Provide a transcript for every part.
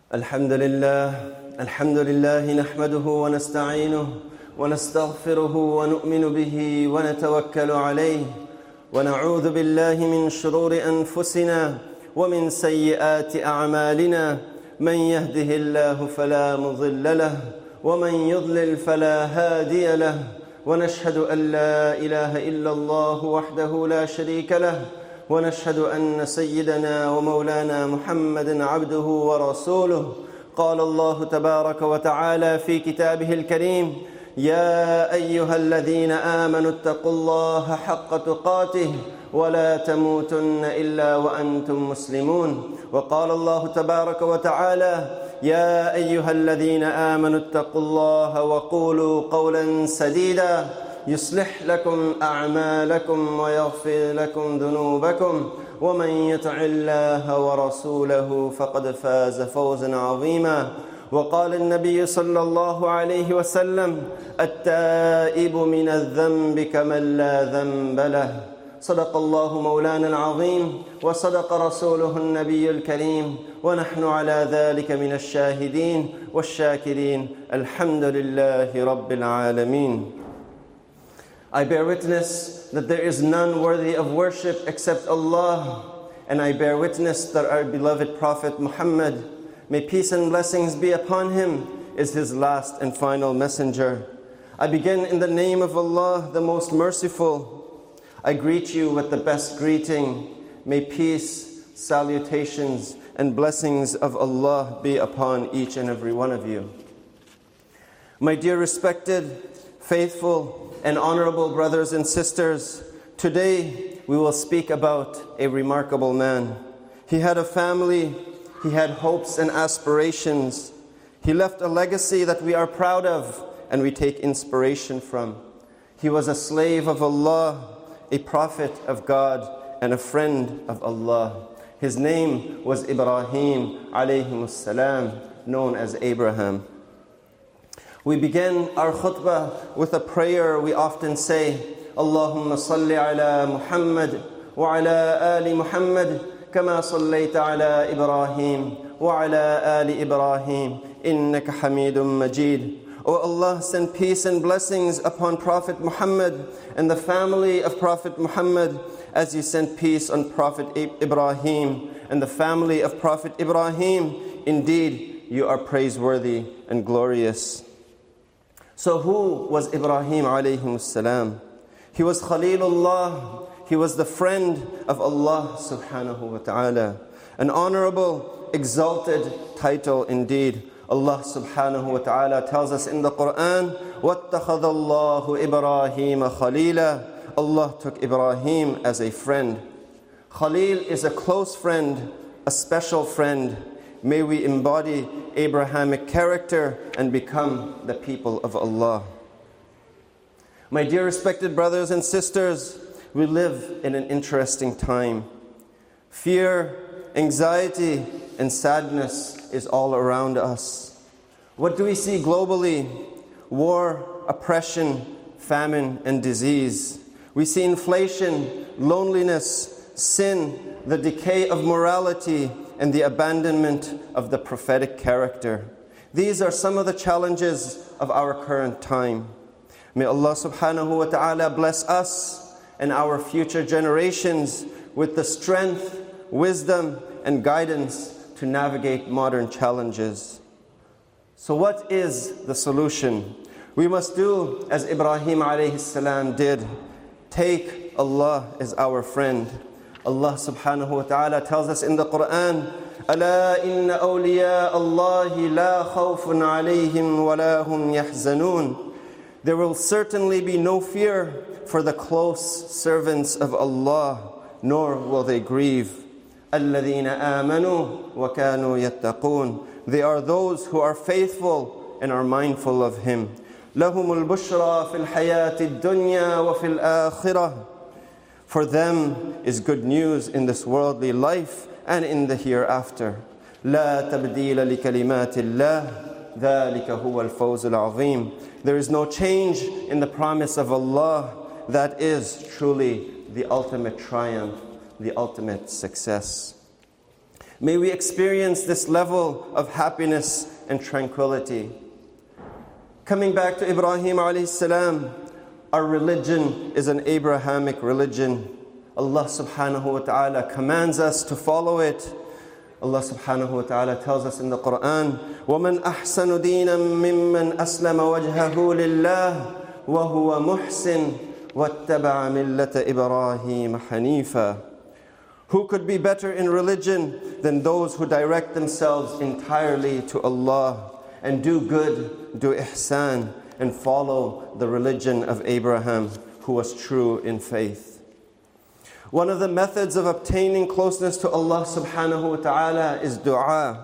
الحمد لله نحمده ونستعينه ونستغفره ونؤمن به ونتوكل عليه ونعوذ بالله من شرور أنفسنا ومن سيئات أعمالنا من يهده الله فلا مضل له ومن يضلل فلا هادي له ونشهد أن لا إله إلا الله وحده لا شريك له ونشهد أن سيدنا ومولانا محمد عبده ورسوله. قال الله تبارك وتعالى في كتابه الكريم: يا أيها الذين آمنوا اتقوا الله حق تقاته ولا تموتن إلا وأنتم مسلمون. وقال الله تبارك وتعالى: يا أيها الذين آمنوا اتقوا الله وقولوا قولا سديدا يصلح لكم أعمالكم ويغفر لكم ذنوبكم ومن يطع الله ورسوله فقد فاز فوزا عظيما. وقال النبي صلى الله عليه وسلم: التائب من الذنب كمن لا ذنب له. صدق الله مولانا العظيم وصدق رسوله النبي الكريم ونحن على ذلك من الشاهدين والشاكرين. الحمد لله رب العالمين. I bear witness that there is none worthy of worship except Allah, and I bear witness that our beloved Prophet Muhammad, may peace and blessings be upon him, is his last and final messenger. I begin in the name of Allah, the most merciful. I greet you with the best greeting. May peace, salutations, and blessings of Allah be upon each and every one of you. My dear respected, faithful, and honorable brothers and sisters, today we will speak about a remarkable man. He had a family, he had hopes and aspirations. He left a legacy that we are proud of and we take inspiration from. He was a slave of Allah, a prophet of God, and a friend of Allah. His name was Ibrahim alayhi salam, known as Abraham. We begin our khutbah with a prayer we often say: Allahumma salli ala Muhammad wa ala ali Muhammad kama sallaita ala Ibrahim wa ala ali Ibrahim innaka Hamidum Majid. O Allah, send peace and blessings upon Prophet Muhammad and the family of Prophet Muhammad as you sent peace on Prophet Ibrahim and the family of Prophet Ibrahim. Indeed, you are praiseworthy and glorious. So who was Ibrahim alayhi salam? He was Khalilullah. He was the friend of Allah subhanahu wa ta'ala. An honorable, exalted title indeed. Allah subhanahu wa ta'ala tells us in the Quran, وَاتَّخَذَ اللَّهُ إِبْرَاهِيمَ خَلِيلًا. Allah took Ibrahim as a friend. Khalil is a close friend, a special friend. May we embody Abrahamic character and become the people of Allah. My dear respected brothers and sisters, we live in an interesting time. Fear, anxiety, and sadness is all around us. What do we see globally? War, oppression, famine, and disease. We see inflation, loneliness, sin, the decay of morality, and the abandonment of the prophetic character. These are some of the challenges of our current time. May Allah subhanahu wa ta'ala bless us and our future generations with the strength, wisdom, and guidance to navigate modern challenges. So what is the solution? We must do as Ibrahim alayhi salam did. Take Allah as our friend. Allah subhanahu wa ta'ala tells us in the Quran, أَلَا إِنَّ أَوْلِيَاءَ اللَّهِ لَا خَوْفٌ عَلَيْهِمْ وَلَا هُمْ يَحْزَنُونَ. There will certainly be no fear for the close servants of Allah, nor will they grieve. الَّذِينَ آمَنُوا وَكَانُوا يَتَّقُونَ. They are those who are faithful and are mindful of Him. لَهُمُ الْبُشْرَى فِي الْحَيَاةِ الدُّنْيَا وَفِي الْآخِرَةِ. For them is good news in this worldly life and in the hereafter. لا تبديل لكلمات الله ذلك هو الفوز العظيم. There is no change in the promise of Allah. That is truly the ultimate triumph, the ultimate success. May we experience this level of happiness and tranquility. Coming back to Ibrahim alayhi salam, our religion is an Abrahamic religion. Allah subhanahu wa ta'ala commands us to follow it. Allah subhanahu wa ta'ala tells us in the Quran, وَمَنْ أَحْسَنُ دِينًا مِمَّنْ أَسْلَمَ وَجْهَهُ لِلَّهِ وَهُوَ مُحْسِنٌ وَاتَّبَعَ مِلَّةَ إِبْرَاهِيمَ حَنِيفًا. Who could be better in religion than those who direct themselves entirely to Allah and do good, do ihsan, and follow the religion of Abraham, who was true in faith. One of the methods of obtaining closeness to Allah subhanahu wa ta'ala is dua.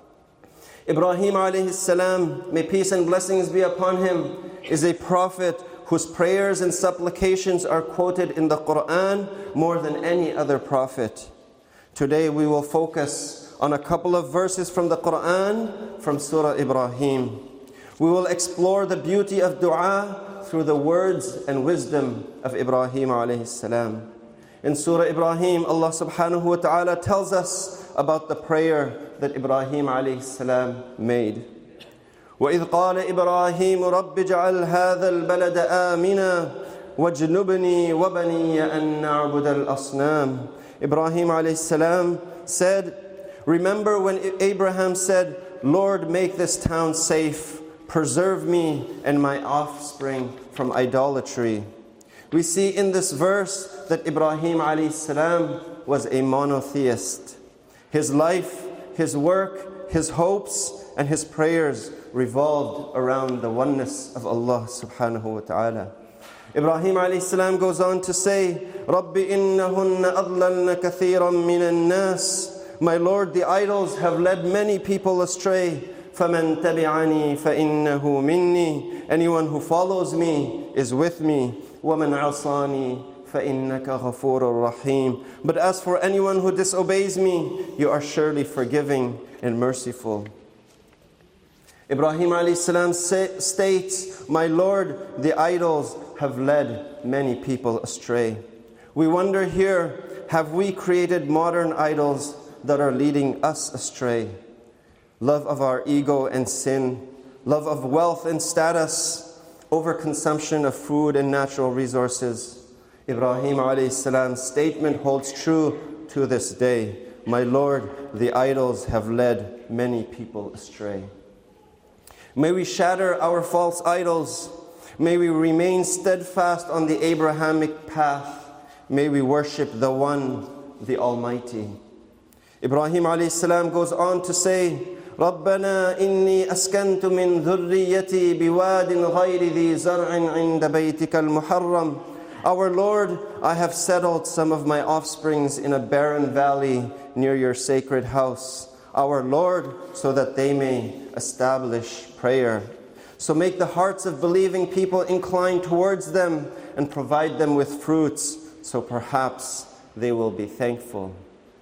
Ibrahim alayhi salam, may peace and blessings be upon him, is a prophet whose prayers and supplications are quoted in the Quran more than any other prophet. Today we will focus on a couple of verses from the Quran from Surah Ibrahim. We will explore the beauty of dua through the words and wisdom of Ibrahim alayhi salam. In Surah Ibrahim, Allah subhanahu wa ta'ala tells us about the prayer that Ibrahim alayhi salam made. وَإِذْ قَالَ إِبْرَاهِيمُ رَبِّ اجْعَلْ هَذَا الْبَلَدَ آمِنًا وَاجْنُبْنِي وَبَنِيَّ أَن نَّعْبُدَ الْأَصْنَامَ. Ibrahim alayhi salam said, remember when Abraham said, Lord, make this town safe, preserve me and my offspring from idolatry. We see in this verse that Ibrahim alayhi salam was a monotheist. His life, his work, his hopes, and his prayers revolved around the oneness of Allah subhanahu wa ta'ala. Ibrahim alayhi salam goes on to say, Rabbi innahunna adlalna kathiran minan nas. My Lord, the idols have led many people astray. فَمَنْ تَبِعَنِي فَإِنَّهُ مِنِّي. Anyone who follows me is with me. وَمَنْ عَصَانِي فَإِنَّكَ غَفُورٌ رَحِيمٌ. But as for anyone who disobeys me, you are surely forgiving and merciful. Ibrahim alayhi salam states, my Lord, the idols have led many people astray. We wonder here, have we created modern idols that are leading us astray? Love of our ego and sin, love of wealth and status, overconsumption of food and natural resources. Ibrahim alayhi salam's statement holds true to this day. My Lord, the idols have led many people astray. May we shatter our false idols. May we remain steadfast on the Abrahamic path. May we worship the One, the Almighty. Ibrahim alayhi salam goes on to say, رَبَّنَا إِنِّي أَسْكَنْتُ مِنْ ذُرِّيَّتِي بِوَادٍ غَيْرِ ذِي زَرْعٍ عِنْدَ بَيْتِكَ الْمُحَرَّمِ. Our Lord, I have settled some of my offsprings in a barren valley near your sacred house. Our Lord, so that they may establish prayer. So make the hearts of believing people incline towards them and provide them with fruits, so perhaps they will be thankful.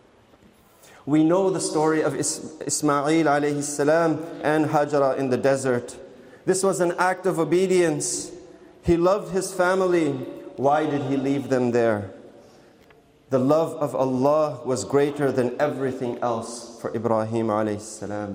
We know the story of Ismail alayhi salam and Hajara in the desert. This was an act of obedience. He loved his family. Why did he leave them there? The love of Allah was greater than everything else for Ibrahim alayhi salam.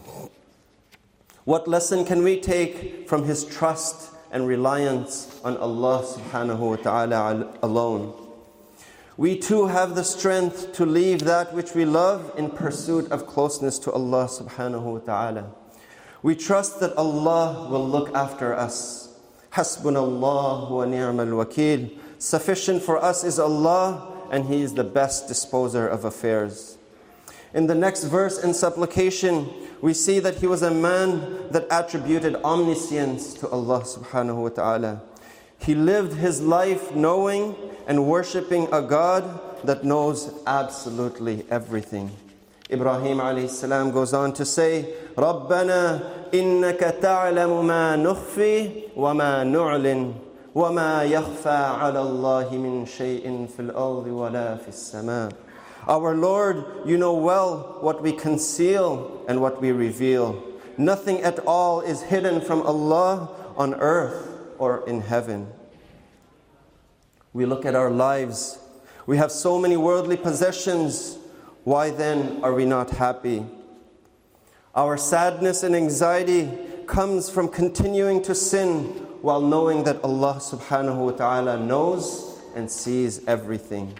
What lesson can we take from his trust and reliance on Allah subhanahu wa ta'ala alone? We too have the strength to leave that which we love in pursuit of closeness to Allah subhanahu wa ta'ala. We trust that Allah will look after us. Hasbunallah wa ni'mal wakil. Sufficient for us is Allah, and He is the best disposer of affairs. In the next verse in supplication, we see that he was a man that attributed omniscience to Allah subhanahu wa ta'ala. He lived his life knowing and worshipping a God that knows absolutely everything. Ibrahim alayhi salam goes on to say, رَبَّنَا إِنَّكَ تَعْلَمُ مَا نُخْفِي وَمَا نُعْلِنُ وَمَا يَخْفَى عَلَى اللَّهِ مِنْ شَيْءٍ فِي الْأَرْضِ وَلَا فِي السَّمَاءِ. Our Lord, you know well what we conceal and what we reveal. Nothing at all is hidden from Allah on earth or in heaven. We look at our lives. We have so many worldly possessions. Why then are we not happy? Our sadness and anxiety comes from continuing to sin while knowing that Allah subhanahu wa ta'ala knows and sees everything.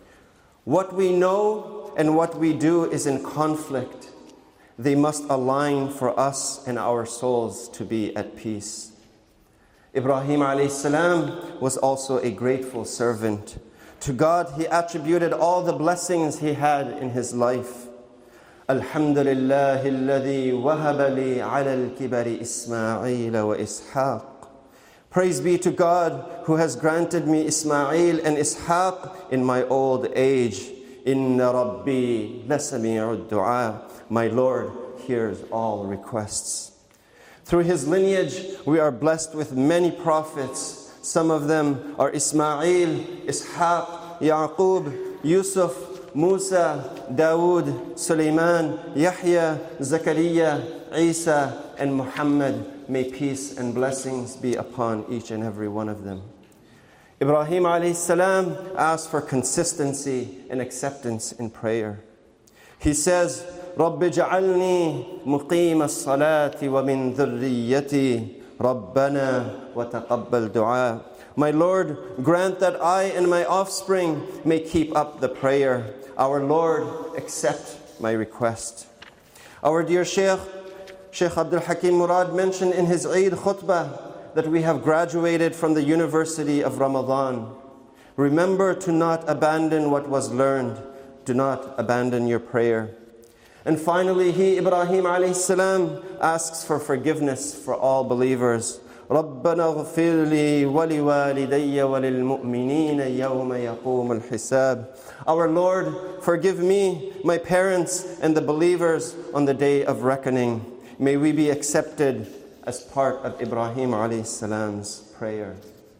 What we know and what we do is in conflict. They must align for us and our souls to be at peace. Ibrahim alayhi salam was also a grateful servant. To God he attributed all the blessings he had in his life. Alhamdulillah alladhi wahaba li ala al-kibari Ismail wa Ishaq. Praise be to God who has granted me Ismail and Ishaq in my old age. Inna Rabbi lasami'ud du'a. My Lord hears all requests. Through his lineage, we are blessed with many prophets. Some of them are Ismail, Ishaq, Yaqub, Yusuf, Musa, Dawood, Sulaiman, Yahya, Zakaria, Isa, and Muhammad. May peace and blessings be upon each and every one of them. Ibrahim alayhi salam asked for consistency and acceptance in prayer. He says, رَبِّ جَعَلْنِي مُقِيمَ الصَّلَاةِ وَمِن ذُرِّيَّتِي رَبَّنَا وَتَقَبَّلْ دُعَاء. My Lord, grant that I and my offspring may keep up the prayer. Our Lord, accept my request. Our dear Sheikh Abdul Hakim Murad mentioned in his Eid khutbah that we have graduated from the University of Ramadan. Remember to not abandon what was learned. Do not abandon your prayer. And finally, Ibrahim alayhi salam, asks for forgiveness for all believers. رَبَّنَا اغْفِرْ لِي وَلِوَالِدَيَّ وَلِلْمُؤْمِنِينَ يَوْمَ يَقُومُ الْحِسَابِ. Our Lord, forgive me, my parents, and the believers on the day of reckoning. May we be accepted as part of Ibrahim alayhi salam's prayer.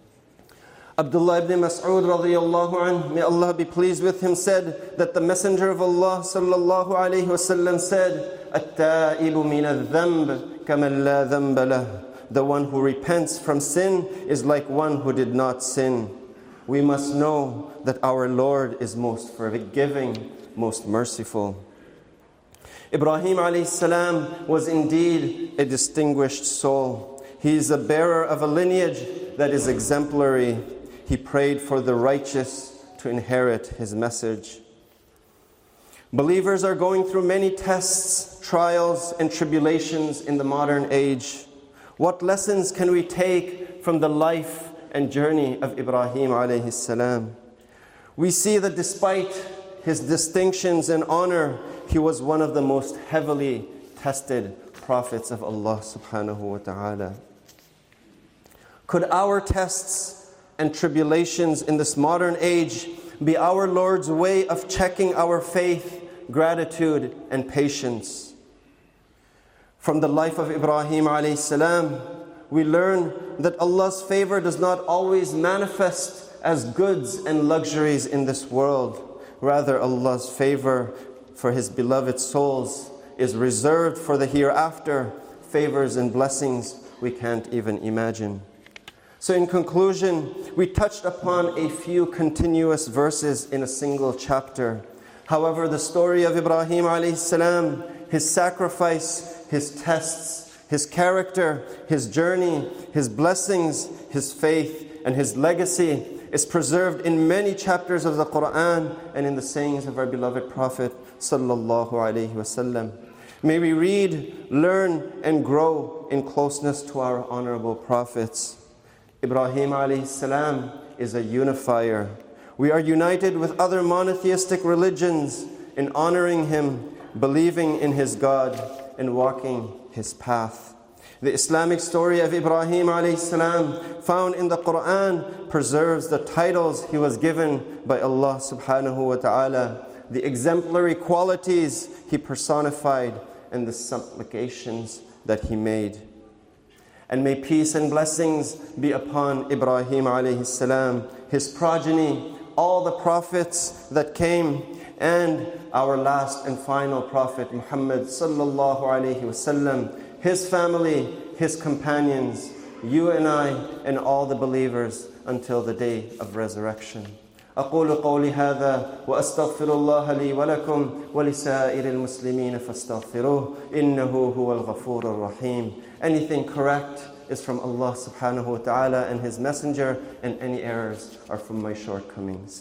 Abdullah ibn Mas'ud radiyallahu anhu, may Allah be pleased with him, said that the Messenger of Allah sallallahu alayhi wasallam said, التائب من الذنب كمن لا ذنب له. The one who repents from sin is like one who did not sin. We must know that our Lord is most forgiving, most merciful. Ibrahim alayhi salam was indeed a distinguished soul. He is a bearer of a lineage that is exemplary. He prayed for the righteous to inherit his message. Believers are going through many tests, trials, and tribulations in the modern age. What lessons can we take from the life and journey of Ibrahim alayhi salam? We see that despite his distinctions and honor, he was one of the most heavily tested prophets of Allah subhanahu wa ta'ala. Could our tests and tribulations in this modern age be our Lord's way of checking our faith, gratitude, and patience? From the life of Ibrahim alayhi salam, we learn that Allah's favor does not always manifest as goods and luxuries in this world. Rather, Allah's favor for His beloved souls is reserved for the hereafter, favors and blessings we can't even imagine. So in conclusion, we touched upon a few continuous verses in a single chapter. However, the story of Ibrahim alayhi salam, his sacrifice, his tests, his character, his journey, his blessings, his faith, and his legacy is preserved in many chapters of the Quran and in the sayings of our beloved Prophet sallallahu alaihi wasallam. May we read, learn, and grow in closeness to our honorable prophets. Ibrahim alayhi salam is a unifier. We are united with other monotheistic religions in honoring him, believing in his God, and walking his path. The Islamic story of Ibrahim alayhi salam, found in the Quran, preserves the titles he was given by Allah subhanahu wa ta'ala, the exemplary qualities he personified, and the supplications that he made. And may peace and blessings be upon Ibrahim alayhi salam, his progeny, all the prophets that came, and our last and final prophet Muhammad sallallahu alayhi wasallam, his family, his companions, you and I, and all the believers until the day of resurrection. أقول قولي هذا وأستغفر الله لي ولكم ولسائر المسلمين فاستغفروه إنه هو الغفور الرحيم. Anything correct is from Allah subhanahu wa ta'ala and His Messenger, and any errors are from my shortcomings.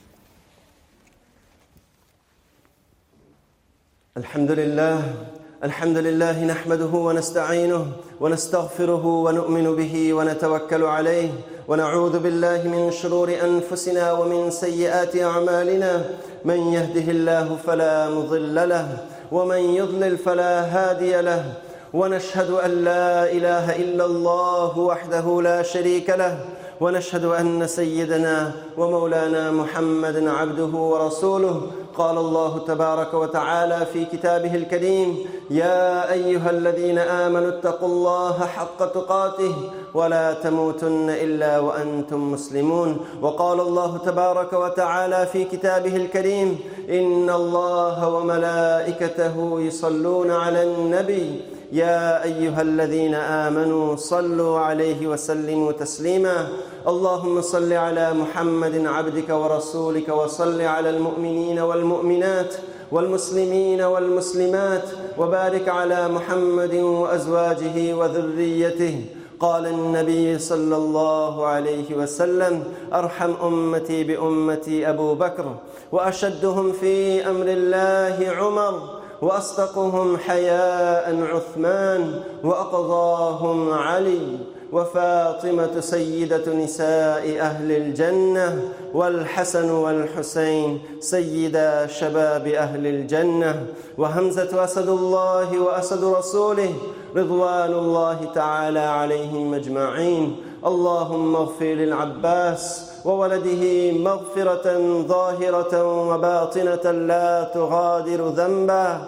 الحمد لله نحمده ونستعينه ونستغفره ونؤمن به ونتوكل عليه ونعوذ بالله من شرور أنفسنا ومن سيئات أعمالنا. من يهده الله فلا مضل له ومن يضلل فلا هادي له، ونشهد أن لا إله إلا الله وحده لا شريك له، ونشهد أن سيدنا ومولانا محمد عبده ورسوله. قال الله تبارك وتعالى في كتابه الكريم: يا أيها الذين آمنوا اتقوا الله حق تقاته ولا تموتن إلا وأنتم مسلمون. وقال الله تبارك وتعالى في كتابه الكريم: إن الله وملائكته يصلون على النبي يا أيها الذين آمنوا صلوا عليه وسلموا تسليما. اللهم صل على محمد عبدك ورسولك، وصل على المؤمنين والمؤمنات والمسلمين والمسلمات، وبارك على محمد وأزواجه وذريته. قال النبي صلى الله عليه وسلم: أرحم أمتي بأمتي أبو بكر، وأشدهم في أمر الله عمر، وأصدقهم حياء عثمان، وأقضاهم علي، وفاطمة سيدة نساء أهل الجنة، والحسن والحسين سيدا شباب أهل الجنة، وهمزة أسد الله وأسد رسوله رضوان الله تعالى عليهم أجمعين. اللهم اغفر للعباس وولده مغفرة ظاهرة وباطنة لا تغادر ذنبا.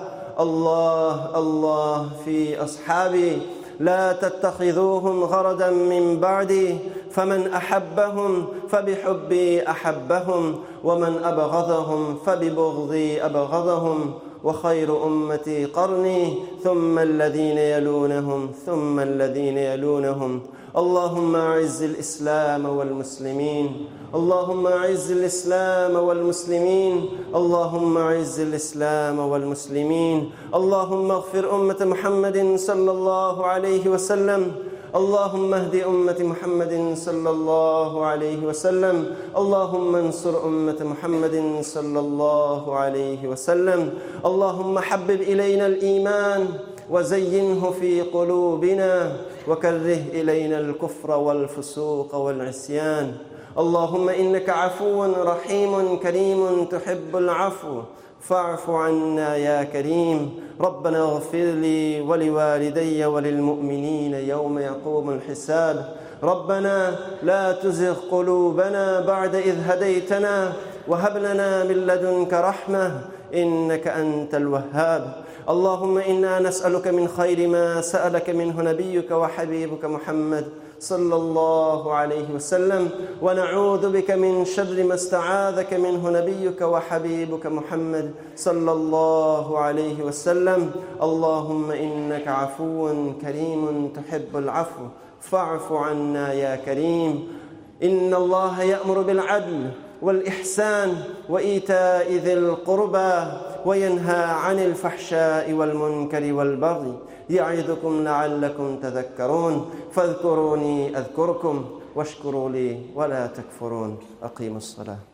الله في أصحابي لا تتخذوهم غرضا من بعدي، فمن أحبهم فبحبي أحبهم، ومن أبغضهم فببغضي أبغضهم. وخير أمتي قرني، ثم الذين يلونهم ثم الذين يلونهم. اللهم أعز الإسلام والمسلمين، اللهم أعز الإسلام والمسلمين، اللهم أعز الإسلام والمسلمين. اللهم اغفر أمة محمد صلى الله عليه وسلم، اللهم اهد أمة محمد صلى الله عليه وسلم، اللهم انصر أمة محمد صلى الله عليه وسلم. اللهم حبب إلينا الإيمان وزينه في قلوبنا، وكره إلينا الكفر والفسوق والعصيان. اللهم إنك عفو رحيم كريم تحب العفو، فاعف عنا يا كريم. ربنا اغفر لي ولوالدي وللمؤمنين يوم يقوم الحساب. ربنا لا تزغ قلوبنا بعد إذ هديتنا، وهب لنا من لدنك رحمة إنك أنت الوهاب. اللهم إنا نسألك من خير ما سألك منه نبيك وحبيبك محمد صلى الله عليه وسلم، ونعوذ بك من شر ما استعاذك منه نبيك وحبيبك محمد صلى الله عليه وسلم. اللهم إنك عفو كريم تحب العفو، فاعف عنا يا كريم. إن الله يأمر بالعدل والإحسان وإيتاء ذي القربى، وينهى عن الفحشاء والمنكر والبغي، يعظكم لعلكم تذكرون. فاذكروني أذكركم، واشكروا لي ولا تكفرون. أقيموا الصلاة.